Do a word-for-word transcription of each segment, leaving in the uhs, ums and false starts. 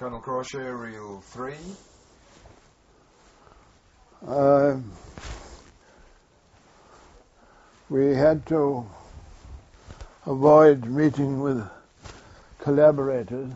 Colonel Crawshay, Reel three. Uh, we had to avoid meeting with collaborators,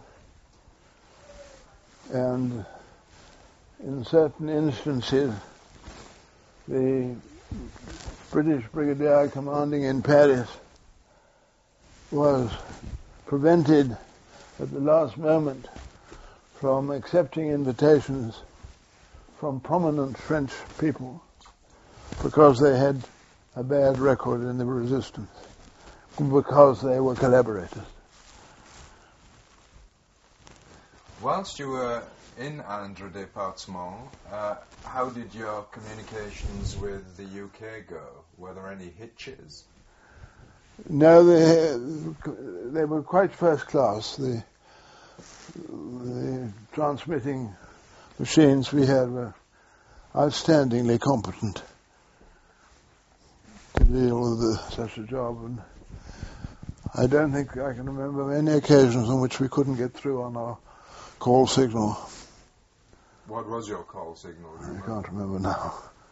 and in certain instances the British brigadier commanding in Paris was prevented at the last moment from accepting invitations from prominent French people because they had a bad record in the resistance, because they were collaborators. Whilst you were in Indre Département, uh, how did your communications with the U K go? Were there any hitches? No, they, they were quite first class. The, the transmitting machines we had were outstandingly competent to deal with the, such a job. And I don't think I can remember any occasions on which we couldn't get through on our call signal. What was your call signal? I remember? Can't remember now.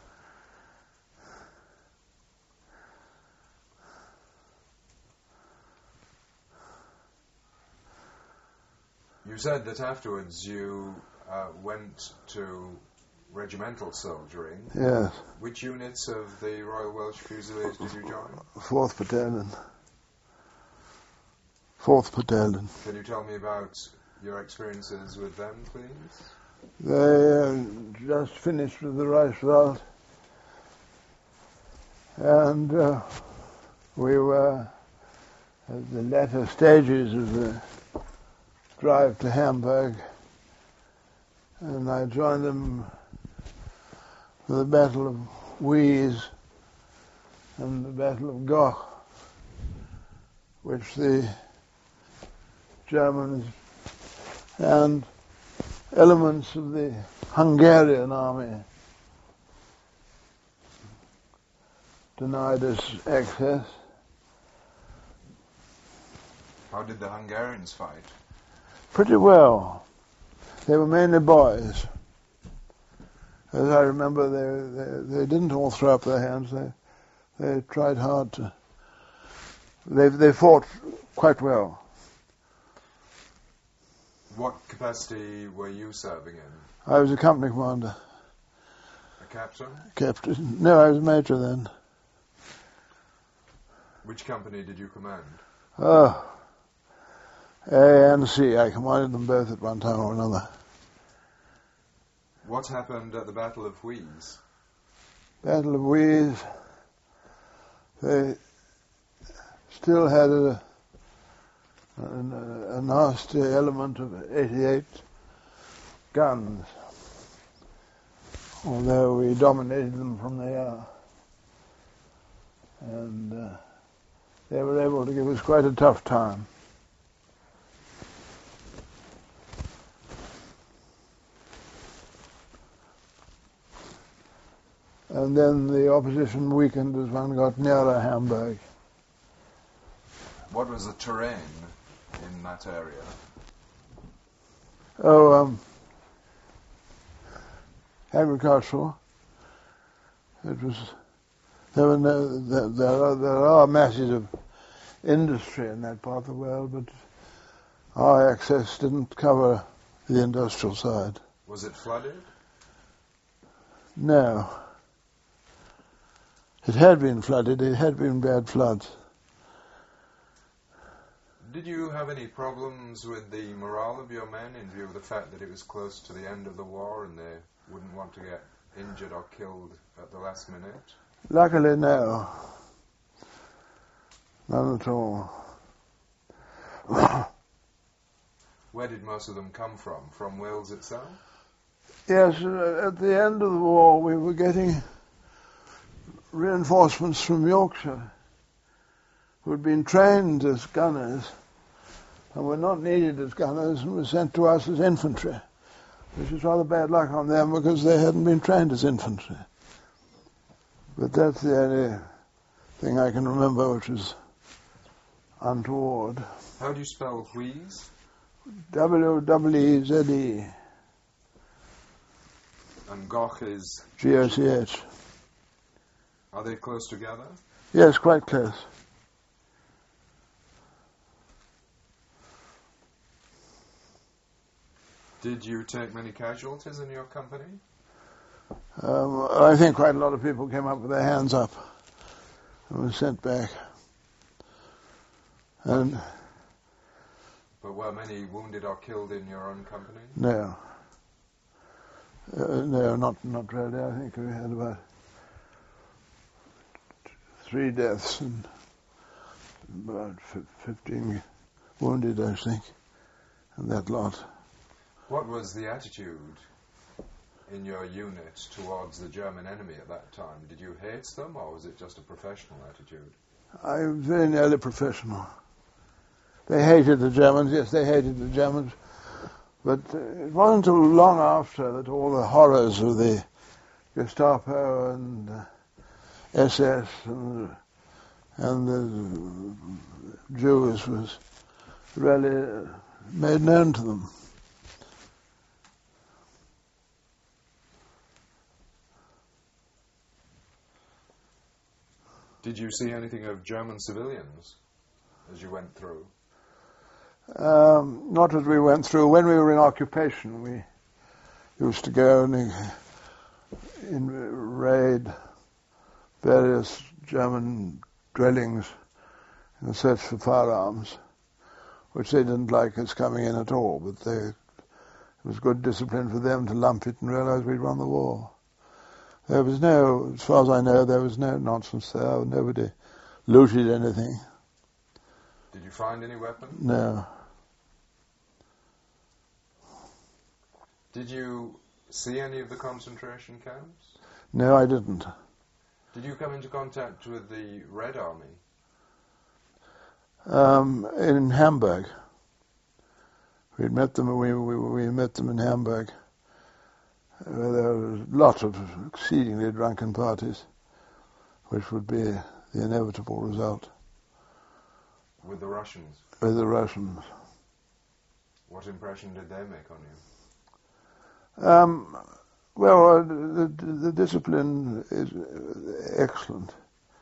You said that afterwards you uh, went to regimental soldiering. Yes. Which units of the Royal Welsh Fusiliers did you join? Fourth Battalion. Fourth Battalion. Can you tell me about your experiences with them, please? They uh, just finished with the Reichswald, and uh, we were at the latter stages of the drive to Hamburg, and I joined them for the Battle of Wies and the Battle of Goch, which the Germans and elements of the Hungarian army denied us access. How did the Hungarians fight? Pretty well. They were mainly boys. As I remember, they they, they didn't all throw up their hands. They they tried hard to. They they fought quite well. What capacity were you serving in? I was a company commander. A captain? Captain. No, I was a major then. Which company did you command? Oh, A and C. I commanded them both at one time or another. What happened at the Battle of Wies? Battle of Wies. They still had a, a, a nasty element of eighty-eight guns, although we dominated them from the air. And uh, they were able to give us quite a tough time. And then the opposition weakened as one got nearer Hamburg. What was the terrain in that area? Oh, um, agricultural. It was. There were no. There, there are there are masses of industry in that part of the world, but our access didn't cover the industrial side. Was it flooded? No. It had been flooded. It had been bad floods. Did you have any problems with the morale of your men in view of the fact that it was close to the end of the war and they wouldn't want to get injured or killed at the last minute? Luckily, no. None at all. Where did most of them come from? From Wales itself? Yes, uh, at the end of the war we were getting reinforcements from Yorkshire who had been trained as gunners and were not needed as gunners and were sent to us as infantry, which is rather bad luck on them because they hadn't been trained as infantry. But that's the only thing I can remember which was untoward. How do you spell Wies? W W E Z E. And Goch is? G O C H. Are they close together? Yes, quite close. Did you take many casualties in your company? Um, I think quite a lot of people came up with their hands up and were sent back. And but were many wounded or killed in your own company? No. Uh, no, not not really. I think we had about three deaths and about fifteen wounded, I think, and that lot. What was the attitude in your unit towards the German enemy at that time? Did you hate them, or was it just a professional attitude? I was very nearly professional. They hated the Germans, yes, they hated the Germans, but uh, it wasn't until long after that all the horrors of the Gestapo and uh, S S and, and the Jews was really made known to them. Did you see anything of German civilians as you went through? Um, not as we went through. When we were in occupation, we used to go and in, raid various German dwellings in search for firearms, which they didn't like us coming in at all, but they, it was good discipline for them to lump it and realize we'd won the war. There was no, as far as I know, there was no nonsense there. Nobody looted anything. Did you find any weapons? No. Did you see any of the concentration camps? No, I didn't. Did you come into contact with the Red Army? Um, in Hamburg. We met them. We we, we met them in Hamburg. Uh, there were lots of exceedingly drunken parties, which would be the inevitable result. With the Russians? With the Russians. What impression did they make on you? Um, well, uh, the, the discipline is excellent.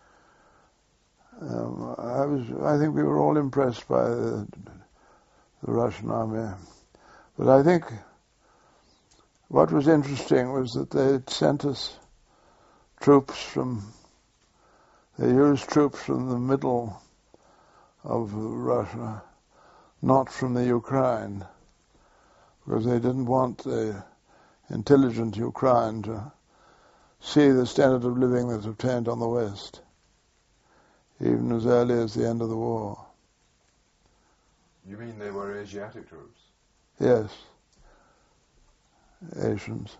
Um, I was. I think we were all impressed by the, the Russian army, but I think what was interesting was that they had sent us troops from. They used troops from the middle of Russia, not from the Ukraine, because they didn't want the intelligent Ukraine to see the standard of living that's obtained on the West, even as early as the end of the war. You mean they were Asiatic troops? Yes, Asians.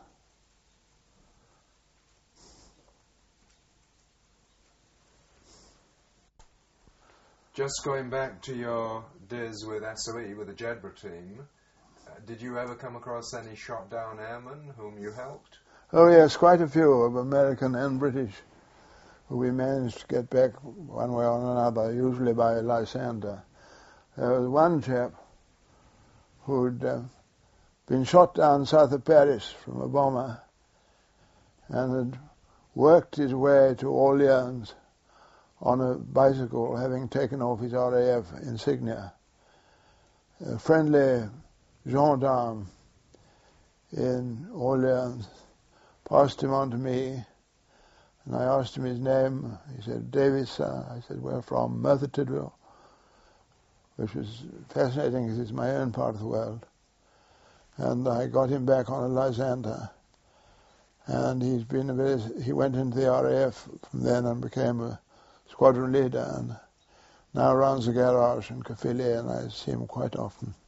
Just going back to your days with S O E, with the Jedburgh team, uh, did you ever come across any shot-down airmen whom you helped? Oh yes, quite a few of American and British who we managed to get back one way or another, usually by Lysander. There was one chap who'd uh, been shot down south of Paris from a bomber and had worked his way to Orleans on a bicycle, having taken off his R A F insignia. A friendly gendarme in Orleans passed him on to me, and I asked him his name. He said, Davis, sir. I said, where from? Merthyr Tydfil, which was fascinating because it's my own part of the world. And I got him back on a Lysander, and he's been a very, he went into the R A F from then and became a squadron leader, and now runs a garage in Caerphilly, and I see him quite often.